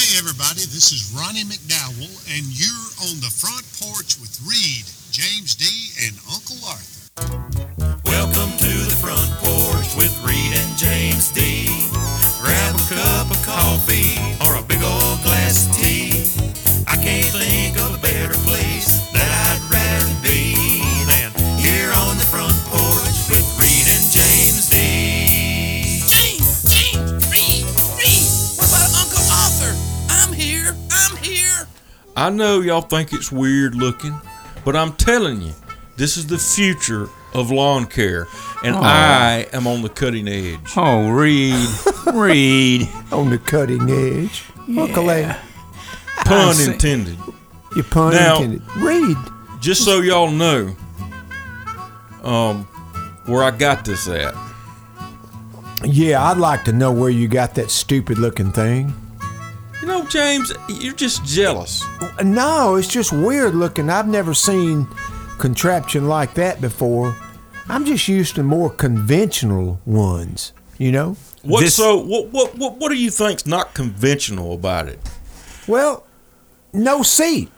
everybody, this is Ronnie McDowell, and you're on the front porch with Reed, James D., and Uncle Arthur. Welcome to the front porch with Reed and James D. Grab a cup of coffee or a big old glass of tea. I can't think of a better place that I'd rather be than here on the front porch with Reed and James D. Reed. What about Uncle Arthur? I'm here. I know y'all think it's weird looking, but I'm telling you, this is the future of lawn care, and I am on the cutting edge. Oh, Reed. On the cutting edge. Yeah. Uncle A. Pun intended. Your pun Now- intended. Reed. Just so y'all know, where I got this at. Yeah, I'd like to know where you got that stupid looking thing. You know, James, you're just jealous. No, it's just weird looking. I've never seen contraption like that before. I'm just used to more conventional ones, you know? What do you think's not conventional about it? Well, no seat.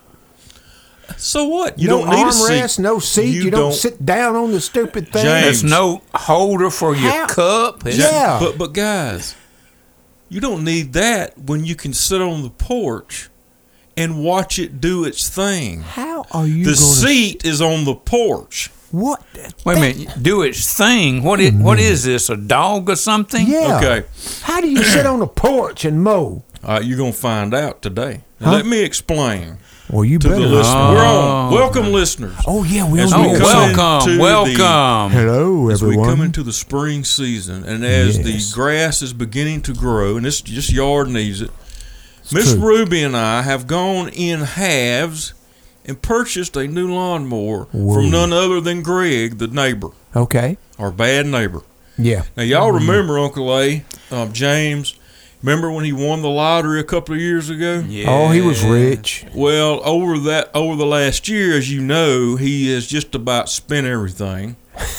So what? You no don't need a armrest, seat. no seat. You don't sit down on the stupid thing. James. There's no holder for your cup. Yeah. But guys, you don't need that when you can sit on the porch and watch it do its thing. How are you The seat is on the porch. What? Wait a minute. Do its thing. What is this, a dog or something? Yeah. Okay. How do you sit on the porch and mow? You're going to find out today. Now, let me explain Well, you to better. the listeners. We're on. Welcome, listeners. Oh, yeah, we're As on. we come welcome. Hello, As we everyone. come into the spring season, and as Yes. the grass is beginning to grow, and this just yard needs it, It's Miss true. Ruby and I have gone in halves and purchased a new lawnmower from none other than Greg, the neighbor, Okay. our bad neighbor. Yeah. Now, y'all remember Uncle A, James, remember when he won the lottery a couple of years ago? Yeah. Oh, he was rich. Well, over the last year, as you know, he has just about spent everything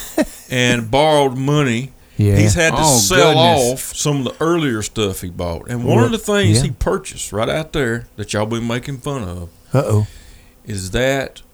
and borrowed money. Yeah. He's had to Oh, sell goodness. off some of the earlier stuff he bought. And one of the things Yeah. he purchased right out there that y'all been making fun of Uh-oh. is that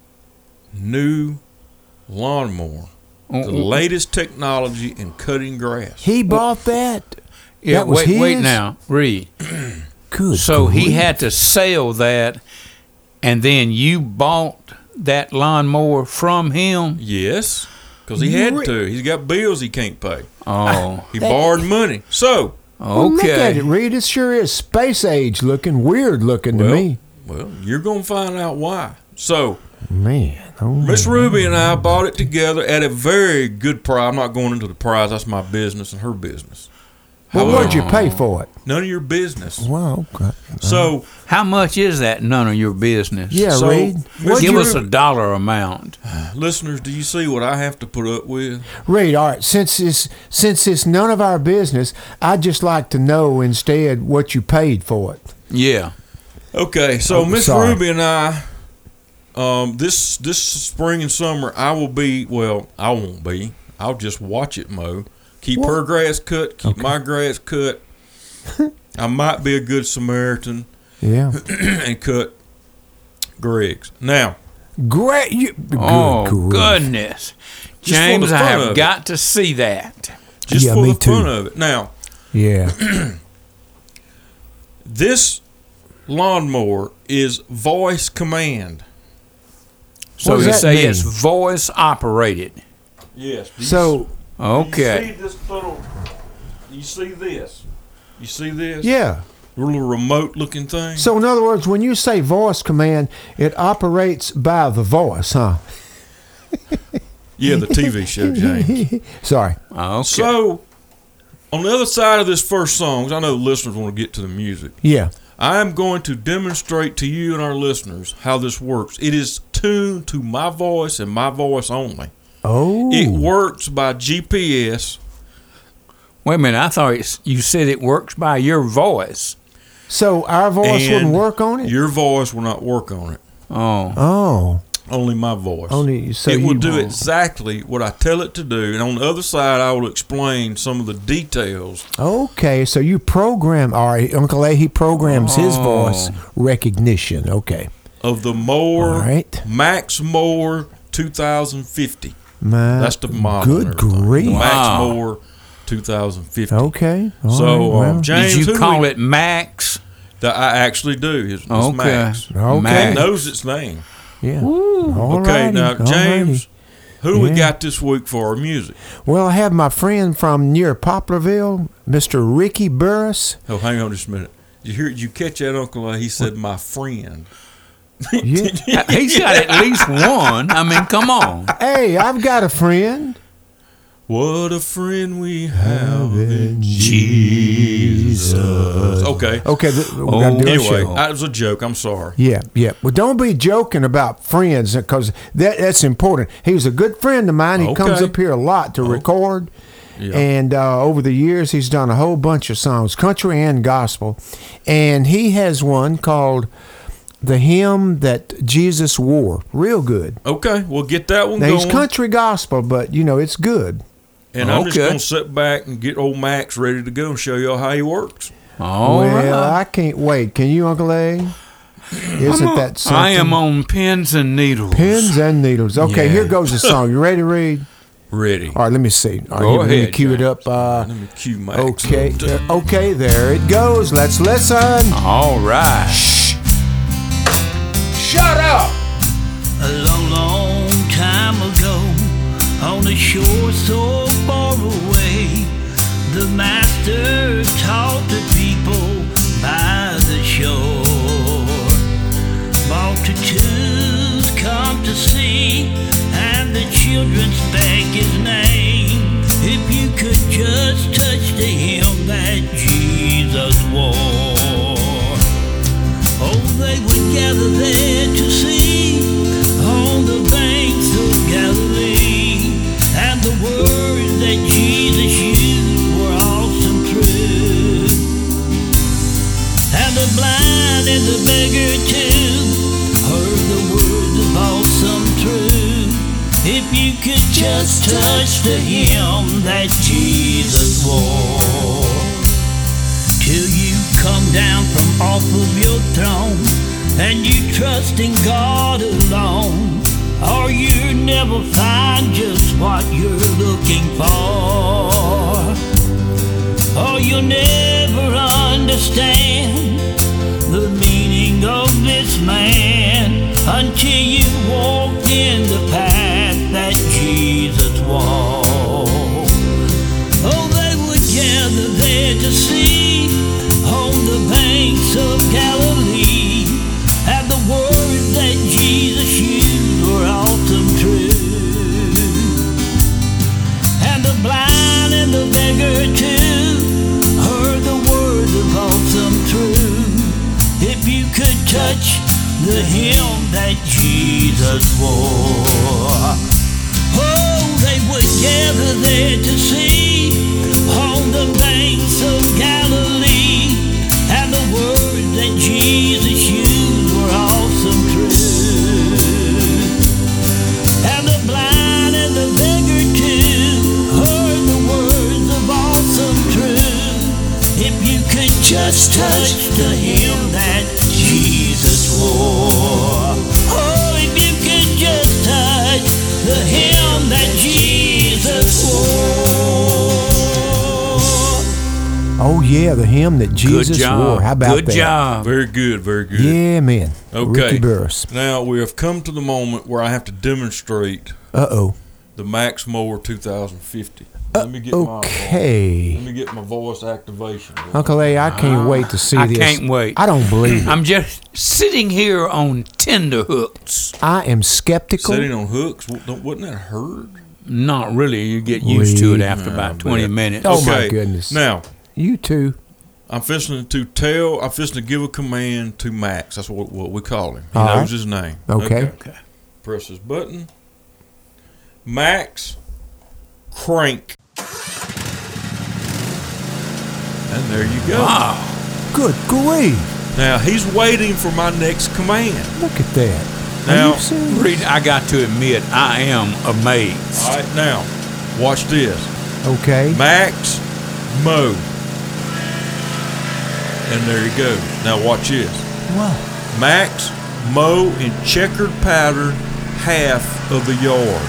new lawnmower. The latest technology in cutting grass. He bought that? Yeah, That was wait his? now, Reed. Good. So he grief. had to sell that, and then you bought that lawnmower from him? Yes, because he had to. He's got bills he can't pay. Oh, He borrowed money. So, Well, look at okay. it, Reed. It sure is space age looking, weird looking to me. well, you're going to find out why. So, Man. Oh, Miss Ruby and I bought it together at a very good price. I'm not going into the price. That's my business and her business. well, However, what'd you pay for it? None of your business. Wow. Okay. So, How much is that? None of your business. Yeah, So, Reed. Miss Give Ruby- us a dollar amount. listeners, do you see what I have to put up with? Reed, all right. Since it's none of our business, I'd just like to know instead what you paid for it. Yeah. Okay, so Miss sorry. Ruby and I, this spring and summer, I won't be. I'll just watch it mow. Keep her grass cut. Keep my grass cut. I might be a good Samaritan Yeah. and cut Greg's. Now, Great. Oh, grief. goodness. Just for James, the I fun of have it. got to see that. just Yeah, for me the fun too. of it. Now, Yeah. this lawnmower is voice command. So What does you that say mean? it's voice operated. Yes. So, Okay. You see this little? You see this? You see this? yeah. Little remote-looking thing. So, in other words, when you say voice command, it operates by the voice, huh? Yeah, the TV show, James. Sorry. Okay. So, on the other side of this first song, 'cause I know the listeners want to get to the music, Yeah. I am going to demonstrate to you and our listeners how this works. It is tuned to my voice and my voice only. Oh. It works by GPS. Wait a minute. I thought you said it works by your voice. So our voice and wouldn't work on it? Your voice will not work on it. Oh. Oh. Only my voice. Only so it will you do won't. exactly what I tell it to do, and on the other side, I will explain some of the details. Okay, so you program. All right, Uncle A, he programs his voice recognition. Okay. Of the mower, All right. Max Mower 2050. My That's the model. good and everything. grief. The Max Wow. Mower 2050. Okay. all So, right, well, James, Did you who call we- it Max? That I actually do. It's Okay. Max. Okay. It Max. knows its name. yeah. Okay, Alrighty, now, James, who we Yeah. got this week for our music? Well, I have my friend from near Poplarville, Mr. Ricky Burris. Oh, hang on just a minute. Did you catch that, Uncle A? He said, my friend. Yeah. He's got at least one. I mean, come on. Hey, I've got a friend. What a friend we have in Jesus. Okay. Okay, we got to do a Anyway, show. that was a joke. I'm sorry. Yeah, yeah. Well, don't be joking about friends because that's important. He was a good friend of mine. He comes Okay. up here a lot to record. Yeah. And over the years, he's done a whole bunch of songs, country and gospel. And he has one called The Hymn That Jesus Wore. Real good. Okay, we'll get that one Now, going. he's country gospel, but, it's good. And I'm just Okay. going to sit back and get old Max ready to go and show y'all how he works. All well, right. I can't wait. Can you, Uncle A? Isn't that something? I am on pins and needles. Pins and needles. Okay, Yeah. here goes the song. You ready to read? Ready. All right, let me see. All right, Go let me ahead, cue it James. up. Let me cue Max. Okay, up. okay, there it goes. Let's listen. All right. Shut up. A long, long time ago, on a shore so far away, the master taught the people by the shore. Multitudes come to see, and the children spake his name. If you could just touch the hem that Jesus wore. Oh, they would gather there to see on the banks of Galilee, and the words that Jesus used were awesome truth. And the blind and the beggar too heard the words of awesome truth. If you could just touch the hem that Jesus wore. Till you come down from off of your throne and you trust in God alone, or you never find just what you're looking for, or you'll never understand the meaning of this man until you walk in the path that Jesus walked. Oh, they would gather there to see on the banks of Galilee, and the words that Jesus used were awesome truth. And the blind and the beggar too heard the words of awesome truth. If you could touch the hem that Jesus wore. Oh, they would gather there to see on the banks of Galilee, and the words that Jesus used were awesome truth. And the blind and the beggar too heard the words of awesome truth. If you could just touch the hem that Jesus wore. Oh, if you could just touch the hem that Jesus wore. Oh yeah, the hymn that Jesus Good job. wore. How about Good that? job. Very good, very good. Yeah, man. Okay. Ricky Burris. Now, we have come to the moment where I have to demonstrate Uh-oh. the Max Mower 2050. Let me get let Okay. me get my voice activation. Uncle A, I can't wait to see I this. can't wait. I don't believe it. I'm just sitting here on tenterhooks. I am skeptical. Sitting on hooks, wouldn't that hurt? Not really. You get used to it Wait. after about 20 minutes. Oh, my Okay, goodness. Now, You too. I'm fishing to give a command to Max. That's what we call him. He All knows right. his name. Okay. Press his button. Max, crank. And there you go. Wow. Good grief. Now, he's waiting for my next command. Look at that. Now, you serious? Reed, I got to admit, I am amazed. all right, now, watch this. Okay. Max Mo. And there he goes. Now watch this. Wow. Max Mo in checkered pattern half of the yard.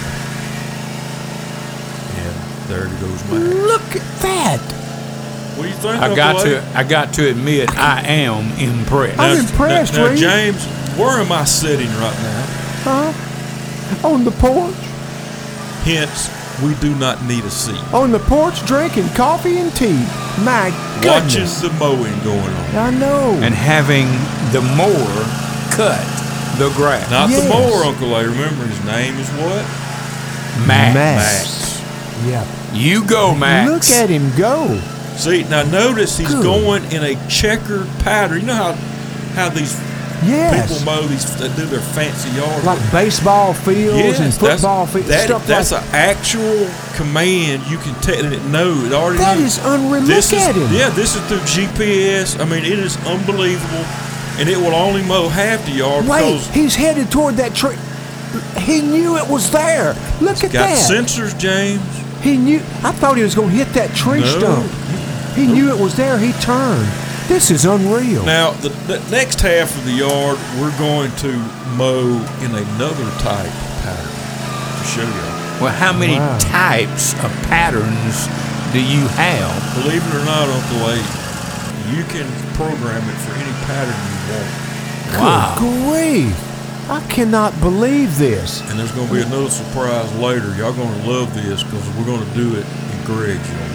And there goes Max. Look at that. What do you think? I got to admit, I am impressed. I'm impressed, now, Reed. James, where am I sitting right now? Huh? On the porch? Hence, we do not need a seat. On the porch drinking coffee and tea. My Watching goodness. the mowing going on. I know. And having the mower cut the grass. Not Yes. the mower, Uncle A. Remember, his name is what? Max. Max. Yeah. You go, Max. Look at him go. See, now notice he's Good. going in a checkered pattern. You know how these Yes. people mow these, they do their fancy yard. Like baseball fields and football fields. Stuff that's like an actual command you can tell, and it knows. It already that. knows. Is unreal. This Look is, at him. yeah, this is through GPS. I mean, it is unbelievable, and it will only mow half the yard Wait, because he's headed toward that tree. He knew it was there. Look at got that. sensors, James. He knew. I thought he was going to hit that tree No. stump. He knew it was there. He turned. This is unreal. Now, the next half of the yard, we're going to mow in another type pattern to show you. Well, how many Wow. types of patterns do you have? Believe it or not, Uncle A, you can program it for any pattern you want. Wow. Good grief. I cannot believe this. And there's going to be another surprise later. Y'all going to love this because we're going to do it in Greg's yard.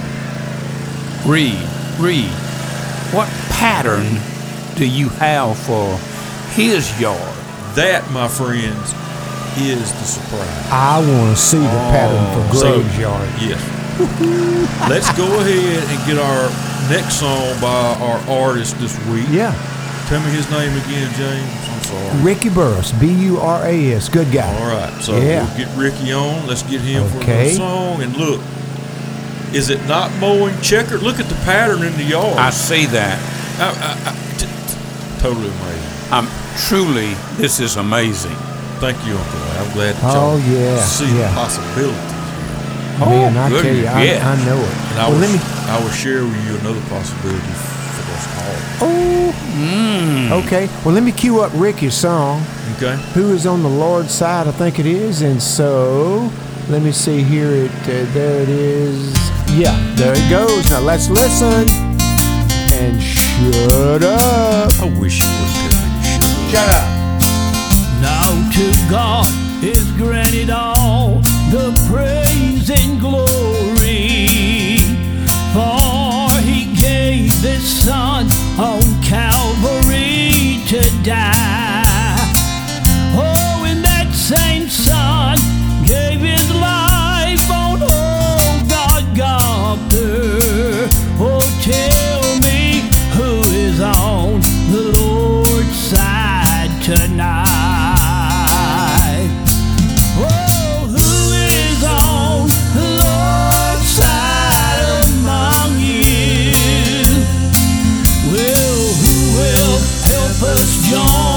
Reed, what pattern do you have for his yard? That, my friends, is the surprise. I want to see the pattern for So, Greg's yard. Yes. Let's go ahead and get our next song by our artist this week. Yeah. Tell me his name again, James. I'm sorry. Ricky Burris, Buras. Good guy. All right. So Yeah. we'll get Ricky on. Let's get him for Okay. the song. And look, is it not mowing checkered? Look at the pattern in the yard. I see that. Totally amazing. Truly, this is amazing. Thank you, Uncle A. I'm glad that Oh, y'all yeah, see yeah. the possibilities. Man, I tell goodness, you, yeah. I know it. And I Well, will share with you another possibility for us all. Okay. Well, let me cue up Ricky's song. Okay? Who is on the Lord's side? I think it is. And so, let me see here. There it is. Yeah, there it goes. Now let's listen. And shut up. I wish you would tell me to shut up. Shut up. Now to God is granted all the praise and glory, for he gave his son on Calvary to die. Oh, and that same son gave his life on Golgotha. Oh, tell me who is on the Lord's side tonight. Oh, who is on the Lord's side among you? Well, who will help us join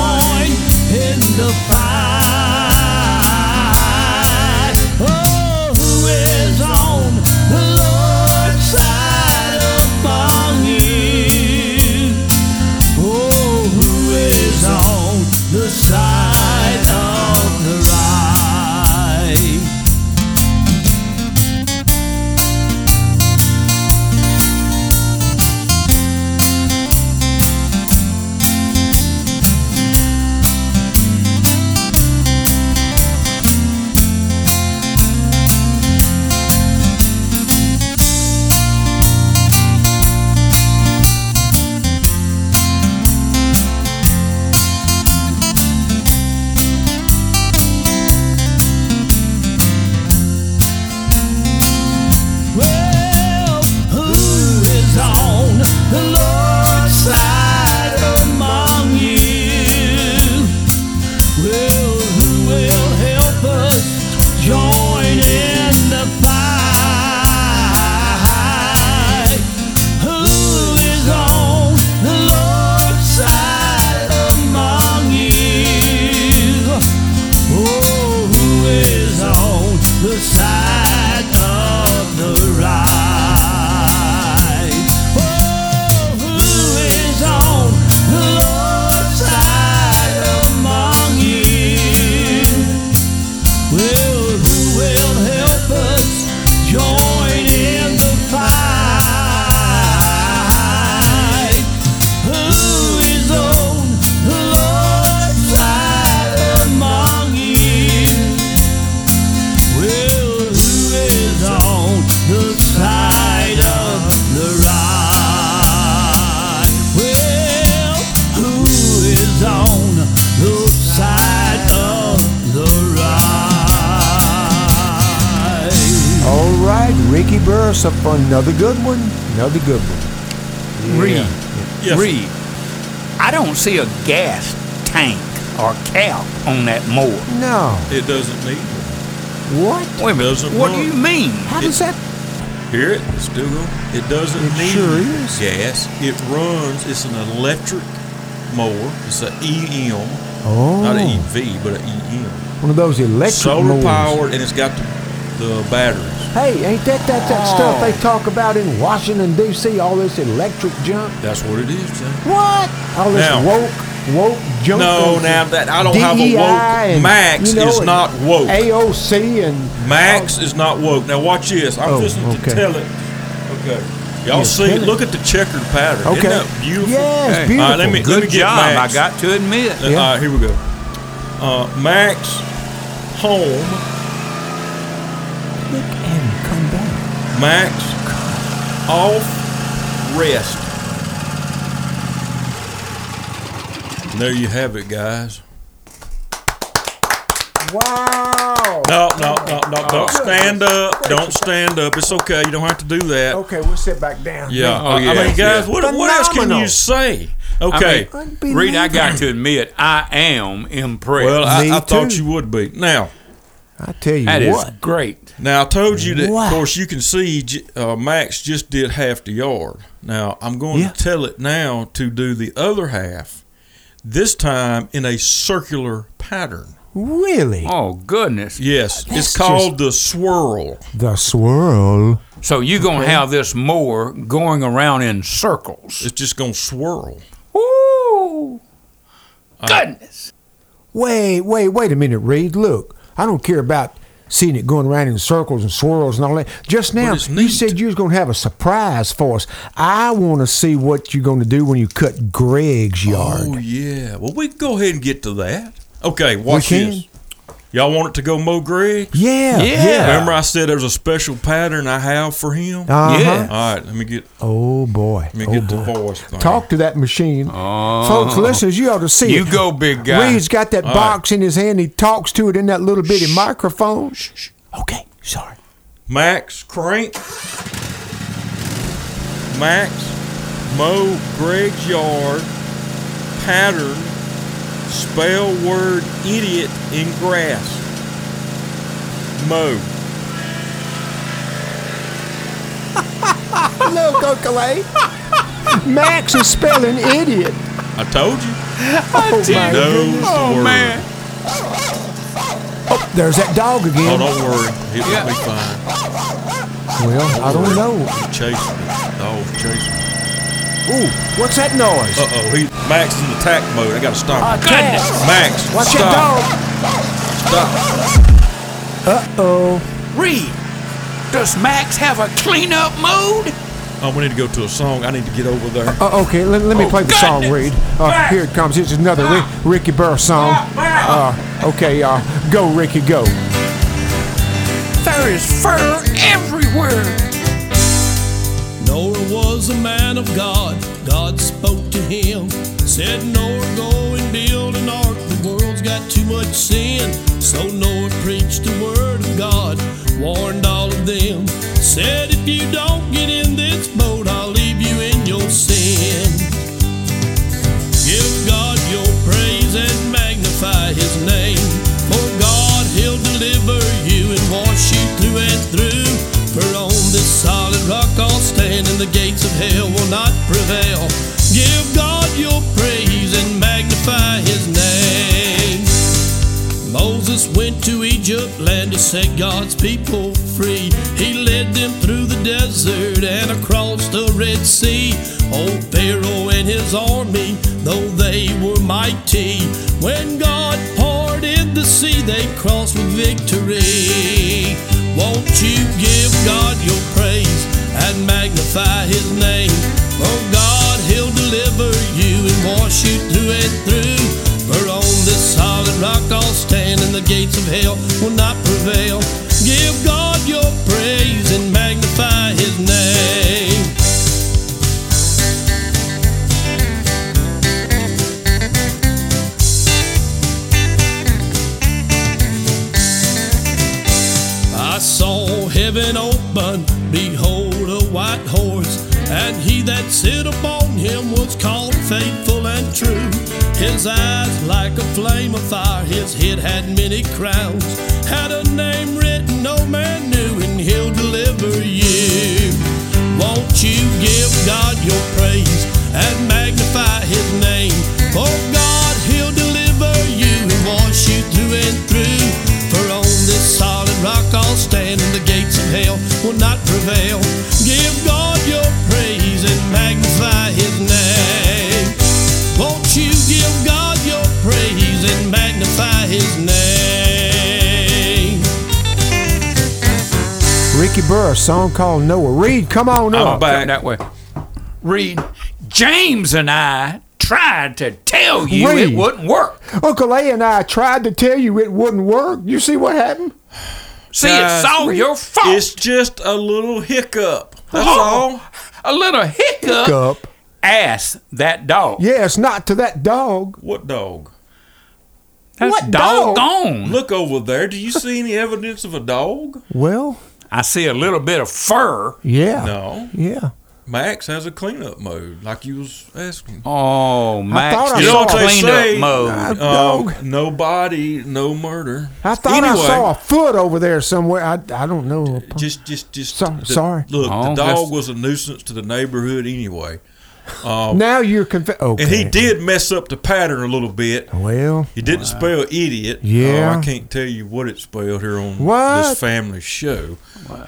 us up for another good one. Another good one. Yeah. Reed. Yes. Reed. I don't see a gas tank or cap on that mower. No. It doesn't need one. What? Wait a minute. Doesn't What run. do you mean? How does that? Hear it? It's still going. It doesn't It need sure is. gas. It runs. It's an electric mower. It's an EM, Oh. not an EV, but an EM. One of those electric Solar mowers. powered, and it's got the batteries. Hey, ain't that stuff they talk about in Washington, D.C., all this electric junk? That's what it is, Jay. What? All this Now- woke junk? No, of now that I don't have a DEI woke. and, Max you know, is and not woke. AOC and... Max is not woke. Now watch this. I'm Oh, listening okay. to tell it. Okay. Y'all Yeah, see? tell it. Look at the checkered pattern. Okay. Isn't that beautiful? Yes, Hey. beautiful. All right, let me Good get job, Max. I got to admit. All right, here we go. Max home. Look at him come down. Max off rest. And there you have it, guys. Wow. No. Don't stand up. Don't stand up. It's okay. You don't have to do that. Okay, we'll sit back down. Yeah. Oh, yeah, I mean, guys, yeah. what else can Phenomenal. you say? Okay. I mean, Unbelievable. Reed, I got to admit, I am impressed. Well, Me I thought too. you would be. Now, I tell you that is what. great. I told you that, Wow. of course, you can see Max just did half the yard. Now, I'm going Yeah. to tell it now to do the other half, this time in a circular pattern. Really? Oh, goodness. Yes, That's it's called the swirl. The swirl. So you're going to have this mower going around in circles. It's just going to swirl. Ooh. Goodness. Wait a minute, Reed. Look, I don't care about seeing it going around in circles and swirls and all that. Just now, it's you neat. said you was going to have a surprise for us. I want to see what you're going to do when you cut Greg's yard. Oh, yeah. Well, we can go ahead and get to that. Okay, watch can? this. Y'all want it to go mow Greg? Yeah. Yeah. Remember I said there's a special pattern I have for him? Uh-huh. Yeah. All right, let me get Oh, boy. the Oh, boy. voice thing. Talk to that machine. Folks, listeners, you ought to see You it. go, big guy. Reed's got that box in his hand. He talks to it in that little bitty microphone. Shh. Okay, sorry. Max, crank. Max, mow Greg's yard. Pattern, spell word idiot in grass. Mow. Look, Uncle A. Max is spelling idiot. I told you. Oh, my Knows goodness. the Oh, word. man. Oh, there's that dog Oh, again. don't worry. It Yeah. will be fine. Well, I don't know. He's chasing me. Dog's chasing me. Ooh, what's that noise? Uh-oh. Max is in attack mode. I got to stop. Cat. Max, Watch stop. that Stop. dog. Uh-oh. Reed, does Max have a cleanup mode? Oh, we need to go to a song. I need to get over there. Okay, let me Oh, play the song, goodness. Reed. Here it comes. Here's another Ricky Burr song. Okay, go, Ricky, go. There is fur everywhere. Noah was a man of God. God spoke to him, said, Noah, go and build an ark. The world's got too much sin. So Noah preached the word of God, warned all of them, said, if you don't get in this boat, I'll leave you in your sin. Give God your praise and magnify his name. For God, he'll deliver you and wash you through and through. For on this solid rock I'll stand, and the gates of hell will not prevail. Give God your praise and magnify his name. Moses went to Egypt land to set God's people free. He led them through the desert and across the Red Sea. Old Pharaoh and his army, though they were mighty, when God parted the sea, they crossed with victory. Won't you give God your praise and magnify his name? For God, he'll deliver you and wash you through and through. For on this solid rock I'll stand, and the gates of hell will not prevail. Give God your praise and magnify his name. I saw heaven open, behold white horse, and he that sit upon him was called Faithful and True. His eyes like a flame of fire, his head had many crowns, had a name written no man knew, and he'll deliver you. Won't you give God your praise and magnify his name? For God, he'll deliver you and wash you through and through. For on this solid rock I'll stand, and the gates of hell will not prevail. Give God your praise and magnify his name. Won't you give God your praise and magnify his name? Ricky Burr, a song called Noah. Reed, come on up. I'm back that way. Reed, James and I tried to tell you Reed. it wouldn't work. Uncle A and I tried to tell you it wouldn't work. You see what happened? See, Guys, it's all your fault. It's just a little hiccup. That's all. A little hiccup. Up. Ask that dog. Yes, not to that dog. What dog? That's What dog? doggone. Look over there. Do you see any evidence of a dog? Well, I see a little bit of fur. yeah. No. Yeah. Max has a cleanup mode, like you was asking. Oh, Max, thought I You did know what they clean say? up mode. Dog. No body, no murder. I thought I Anyway, saw a foot over there somewhere. I don't know. Just. Sorry. Look, Oh, the that's- dog was a nuisance to the neighborhood anyway, Now you're confessed. Okay. and he did mess up the pattern a little bit. Well, He didn't spell idiot. Yeah. I can't tell you what it spelled here on What? this family show.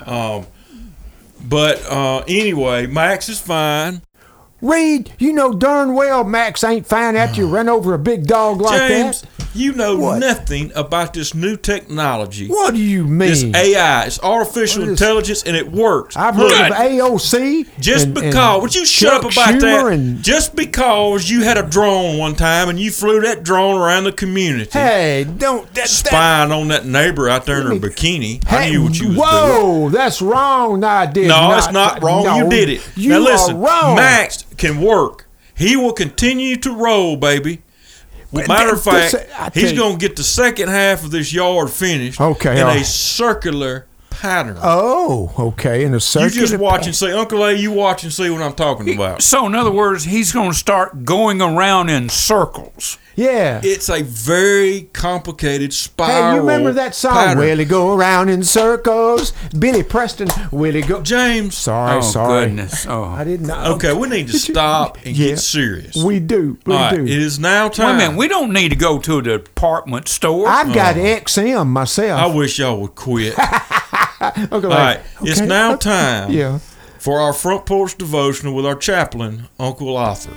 But anyway, Max is fine. Reed, you know darn well Max ain't fine after you run over a big dog like James, that. you know What? nothing about this new technology. What do you This mean? AI, it's artificial What is- intelligence, and it works. I've heard Look, of AOC. just and because, would you shut up Chuck about Schumer that? And, Just because you had a drone one time and you flew that drone around the community, hey, don't spying on that neighbor out there in her bikini. I Hey, knew what you was doing. whoa, that's wrong. No, I did No, not. it's not wrong. No, You did it. You now listen, are wrong. Max can work. He will continue to roll, baby. But Matter of this- fact, I tell he's you- going to get the second half of this yard finished Okay, in all a right. circular pattern. Oh, okay. In a You circular. just watch and see. Uncle A, you watch and see what I'm talking about. So, in other words, he's going to start going around in circles. Yeah. It's a very complicated spiral. Hey, you remember that song? pattern. Will he go around in circles? Billy Preston, will he go? James. Sorry, Oh, sorry. goodness. Oh. I didn't know. Okay, we need to stop and Yeah. get serious. We do. We All right, do. it is now Wait a time. minute. We don't need to go to a department store. I've got XM myself. I wish y'all would quit. All Okay, right, it's okay. now time Yeah. for our front porch devotional with our chaplain, Uncle Arthur.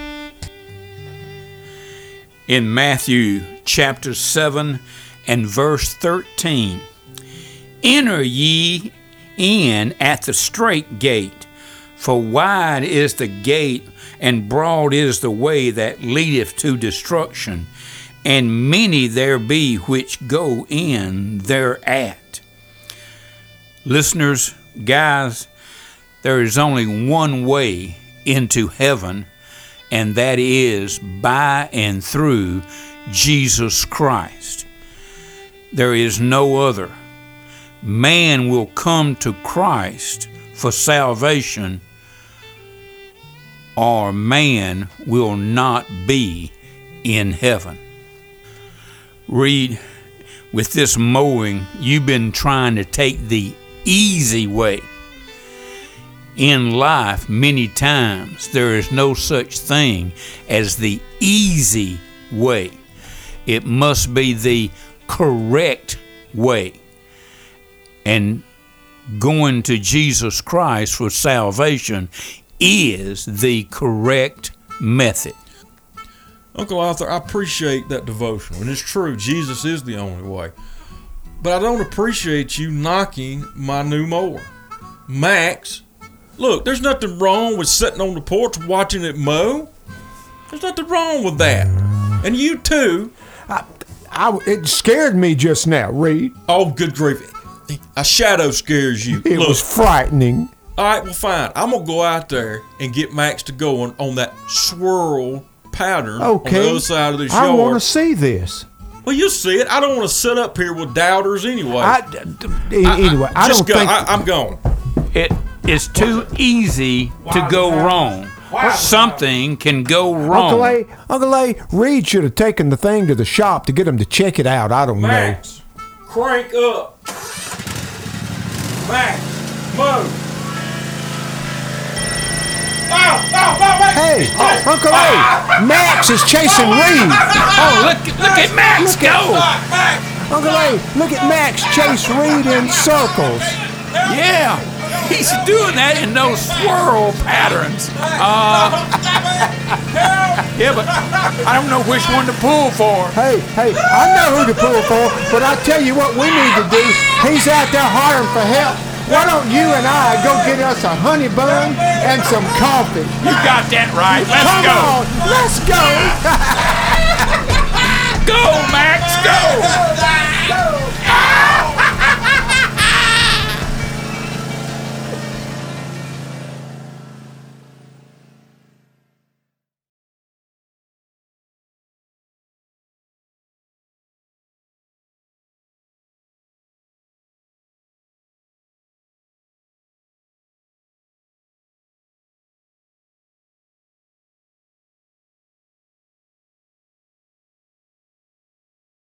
In Matthew chapter 7 and verse 13, enter ye in at the strait gate, for wide is the gate, and broad is the way that leadeth to destruction, and many there be which go in thereat. Listeners, guys, there is only one way into heaven, and that is by and through Jesus Christ. There is no other. Man will come to Christ for salvation, or man will not be in heaven. Reed, with this mowing, you've been trying to take the easy way. In life, many times, there is no such thing as the easy way. It must be the correct way. And going to Jesus Christ for salvation is the correct method. Uncle Arthur, I appreciate that devotional, and it's true, Jesus is the only way. But I don't appreciate you knocking my new mower. Max, look, there's nothing wrong with sitting on the porch watching it mow. There's nothing wrong with that. And you too. It scared me just now, Reed. Oh, good grief. A shadow scares you. It Look, was frightening. all right, well, fine. I'm going to go out there and get Max to go on that swirl pattern Okay. on the other side of this I yard. want to see this. Well, you'll see it. I don't want to sit up here with doubters anyway. Anyway, I just don't go. think. I'm gone. is too easy to go wrong. Something can go wrong. Uncle A, Reed should have taken the thing to the shop to get him to check it out. I don't Max, crank up. Max, move. Hey, Uncle A, Max is chasing Reed. Oh, look at Max go! Uncle A, look at Max chase Reed in circles. Yeah, he's doing that in those swirl patterns. Yeah, but I don't know which one to pull for. Hey, I know who to pull for, but I tell you what we need to do. He's out there hollering for help. Why don't you and I go get us a honey bun and some coffee? You got that right. Let's Come go. on, let's go. Go,